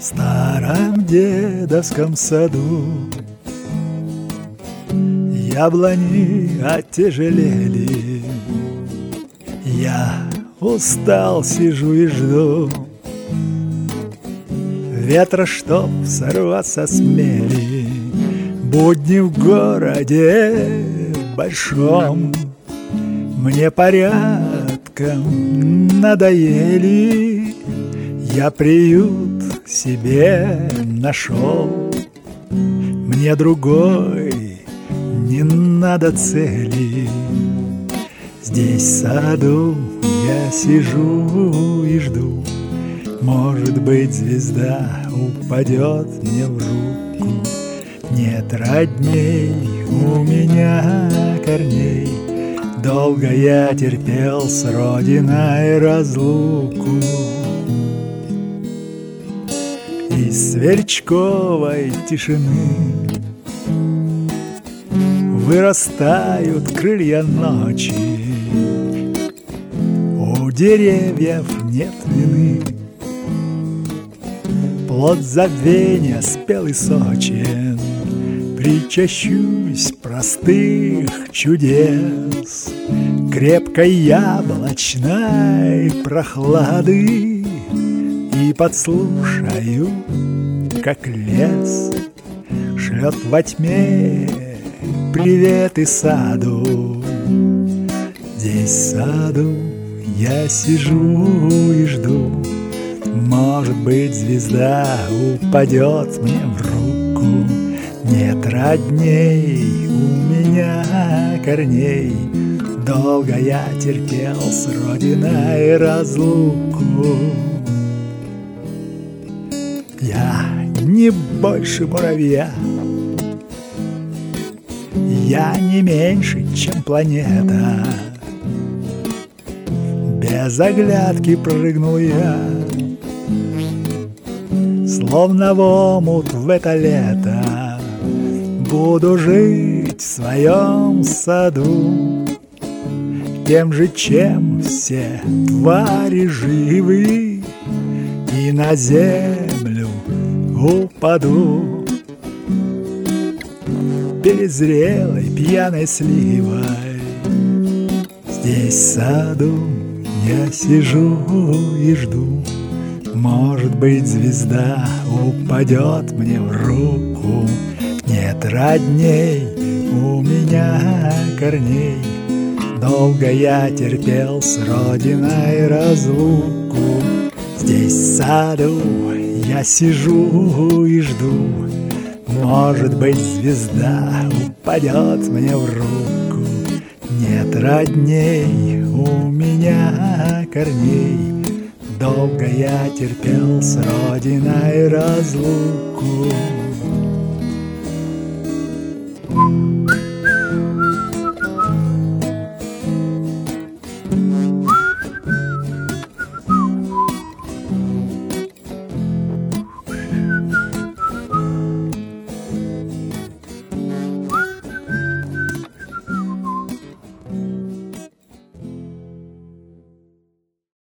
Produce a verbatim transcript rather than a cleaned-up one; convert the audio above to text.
В старом дедовском саду яблони отяжелели. Я устал, сижу и жду ветра, чтоб сорваться с мели. Будни в городе большом мне порядком надоели. Я приют себе нашел, мне другой не надо цели. Здесь в саду я сижу и жду, может быть, звезда упадет мне в руку. Нет родней у меня корней, долго я терпел с родиной разлуку. Из сверчковой тишины вырастают крылья ночи. У деревьев нет вины, плод забвения спел и сочен. Причащусь простых чудес, крепкой яблочной прохлады, и подслушаю, как лес шлет во тьме приветы саду. Здесь в саду я сижу и жду, может быть, звезда упадет мне в руку. Нет родней у меня корней, долго я терпел с родиной разлуку. Я не больше муравья, я не меньше, чем планета. Без оглядки прыгнул я, словно в омут в это лето. Буду жить в своем саду тем же, чем все твари живы, и на землю упаду перезрелой пьяной сливой. Здесь в саду я сижу и жду, может быть, звезда упадет мне в руку. Нет родней у меня корней, долго я терпел с родиной разлуку. Здесь в саду я сижу и жду, может быть, звезда упадет мне в руку. Нет родней у меня корней, долго я терпел с родиной разлуку.